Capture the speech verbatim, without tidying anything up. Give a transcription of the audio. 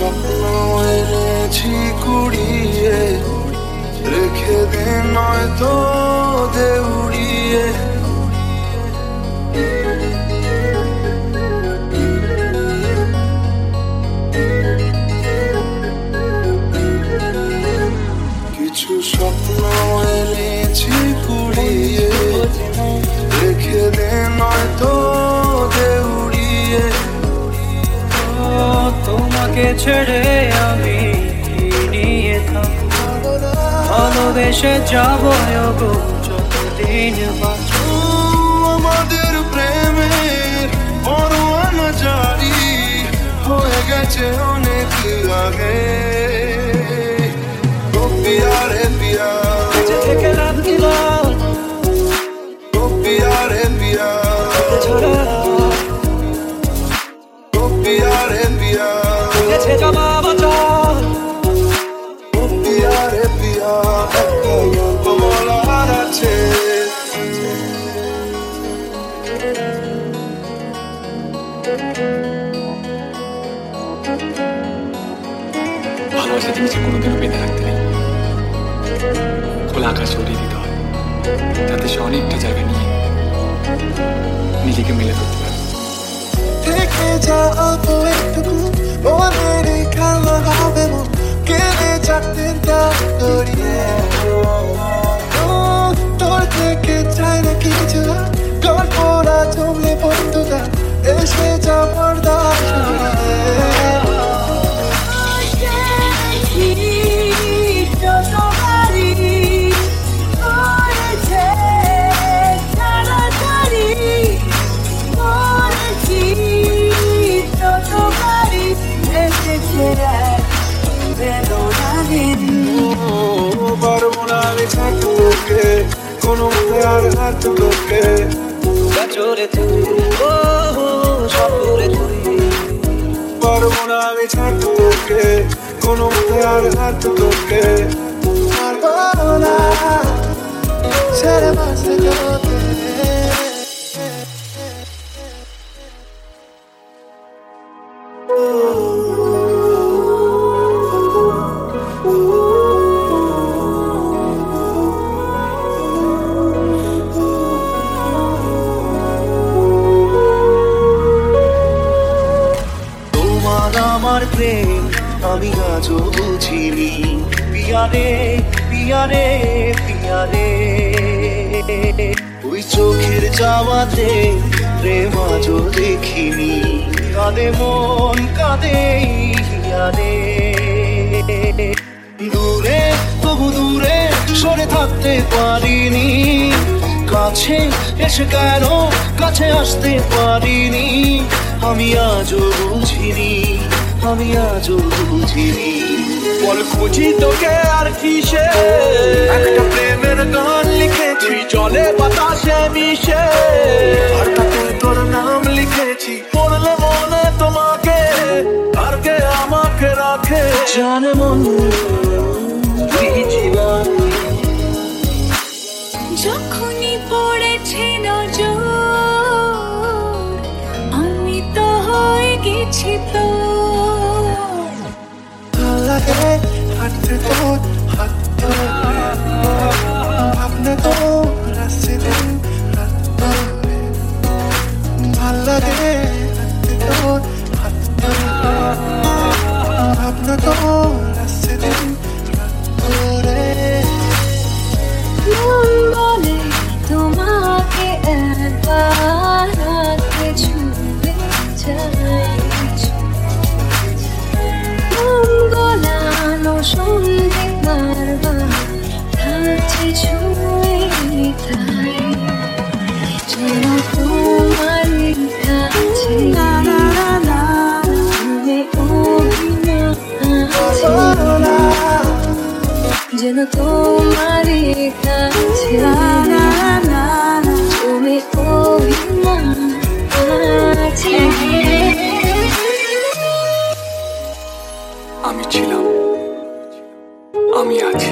স্বপ্ন এনেছি কুড়িয়ে, রেখে দে নয়তো দে উড়িয়ে। কিছু স্বপ্ন এনেছি কুড়িয়ে, রেখে দে নয়তো দে উড়িয়ে। তোমাকে ছেড়ে আমি নিয়ে থাকবো, ভালোবেসে যাবো যতদিন বাঁচবো। আমাদের প্রেমের পরোয়ানা জারি হয়ে গেছে অনেক আগে। ও পিয়া রে পিয়া, কাছে থেকে রাত দিলাম, ও পিয়া রে পিয়া, ছাড়া ও পিয়া রে পিয়া, গেছে জমা বাঁচাল। ও পিয়া রে পিয়া, একটাই গল্প বলার আছে। ভালোবাসা জিনিসে কোনোদিনও বেঁধে রাখতে নেই, খোলা আকাশ উড়িয়ে দিতে হয়, যাতে সে অনেকটা জায়গা নিয়ে নিজেকে মেলে ধরতে পারে। থেকে যা অল্প একটুকু মনের খেলা হবে মন কেড়ে যাতে গড়িয়ে। তোর থেকে চাই না কিছু, গল্পরা জমলে বন্ধুরা এসে যা পর্দা পারবো না আমি থাকতে তোকে কোনো আর হাত তোকে। চোরে তুই ও সপুরে তুই, পারবো না আমি থাকতে তোকে কোনো আর হাত তোকে। পারবো না ছেড়ে বাঁচতে তোকে। আমার প্রেম আমি আজও বুঝিনি, পিয়ারে পিয়ারে পিয়ারে। ওই চোখের যাওয়াতে প্রেম আজও দেখিনি, কাঁদে মন কাঁদে হিয়ারে। দূরে তবু দূরে সরে থাকতে পারিনি, কাছে এসে কেন কাছে আসতে পারিনি। আমি আজও বুঝিনি, আমি আজও বুঝিনি। বল খুঁজি তোকে আর কিসে, একটা প্রেমের গান লিখেছি জলে বাতাসে মিশে, আর তাতে তোর নাম লিখেছি। পড়লে মনে তোমাকে আর কে আমাকে রাখে, জানে মন জীবন। যখনই পড়েছে নজর আমি তো হয়ে গেছি তো। ভাল লাগে হাঁটতে তোর হাত ধরে, ভাবনা তোর আসছে দিন রাত ধরে। ভাল লাগে হাঁটতে তোর হাত ধরে, ভাবনা তোর আসছে দিন রাত ধরে। মন বলে তোমাকে একবার হাতে ছুঁয়ে যাই, মন গলানো সন্ধে বারবার থাকছে ছুঁয়ে তাই। যেন তোমার কাছে তুমি অভিমান, যেন তোমার কাছে তুমি অভিমান আছে। আমি ছিলাম, আমি আছি।